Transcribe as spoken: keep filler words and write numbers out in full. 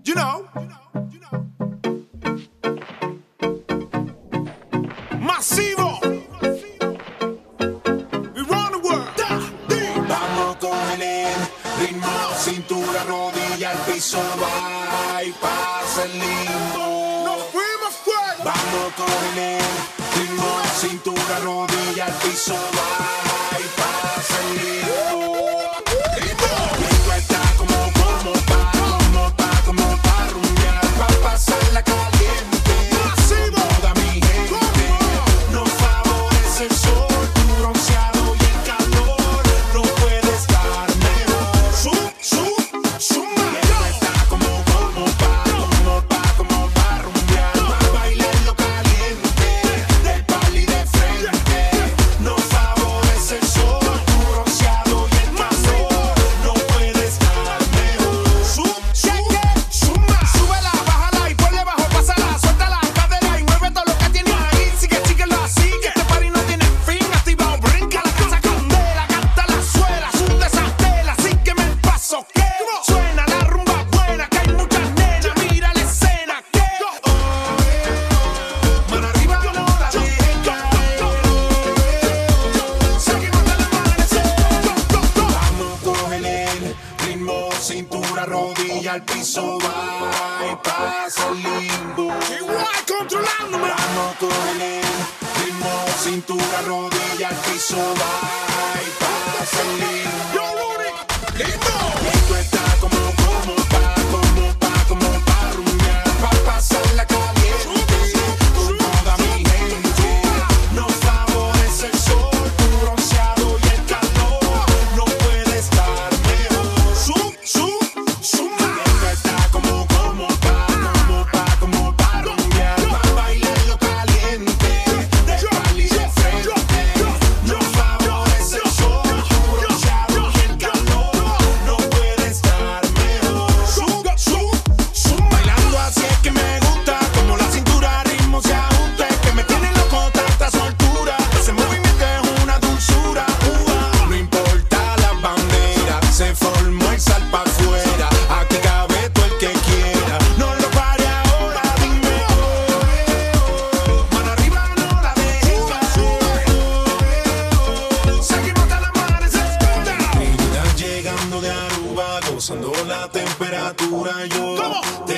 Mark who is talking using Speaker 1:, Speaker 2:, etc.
Speaker 1: You know. Masivo. We run the world.
Speaker 2: Vamos con el ritmo, cintura, rodilla, al piso, va y pasa el limbo.
Speaker 1: Nos fuimos fuego.
Speaker 2: Vamos con el ritmo, cintura, rodilla, al piso, va y pasa el limbo. Esto está como, como pa, como pa, como pa rumbear, pa pasarla caliente.
Speaker 1: Masivo.
Speaker 2: Toda mi gente nos favorece el sol, tu bronceado y el calor. No puede estar mejor.
Speaker 1: Sum, sum, suma.
Speaker 2: Esto está como, como pa, como pa, como pa rumbear, pa bailarlo caliente, de pali de frente. Nos favorece el sol, tu bronceado y el calor. No puede estar mejor.
Speaker 1: Sum, sum, suma. Súbela, bájala y ponle bajo, pásala, suelta la cadera y mueve todo lo que tienes ahí. Sigue, síguelo así, que este party no tiene fin. Activado, brinca la casa candela, canta la suela, sube esa tela, sígueme el paso que suena la rumba buena, que hay muchas nenas, mira la escena que
Speaker 2: Mano arriba, no la dejen caer.
Speaker 1: seguimos hasta el amanecer.
Speaker 2: Vamos con el ritmo, cintura, rodilla, al piso, va y pasa el limbo.
Speaker 1: Igual controlándome.
Speaker 2: Vamos con el ritmo, cintura, rodilla, al piso, va y pasa el limbo.
Speaker 1: Yo, Rudy, lindo.
Speaker 2: Esto está como, como pa, como pa, como pa rumbear, pa pasarla caliente, con toda mi gente. Nos favorece el sol, tu bronceado y el calor. No puede estar mejor.
Speaker 1: Sum, sum, suma.
Speaker 2: Esto está como, como pa, como pa, como pa rumbear, pa bailarlo caliente, de pali de frente. Nos favorece el sol, tu bronceado y el calor. No puede estar mejor.
Speaker 1: Sum, sum, suma.
Speaker 2: Bailando así es que me gusta, como la cintura al ritmo se ajusta, es que me tiene loco tanta soltura, ese movimiento es una dulzura. Ua. No importa la bandera, se formó el sal pa' afuera, aquí cabe todo el que quiera, no lo pare ahora, dime oh, oh. Mano arriba, no la dejes caer.
Speaker 1: Seguimos hasta el amanecer.
Speaker 2: Trinidad llegando de Aruba, gozando la temperatura. Yo
Speaker 1: ¿Cómo?
Speaker 2: te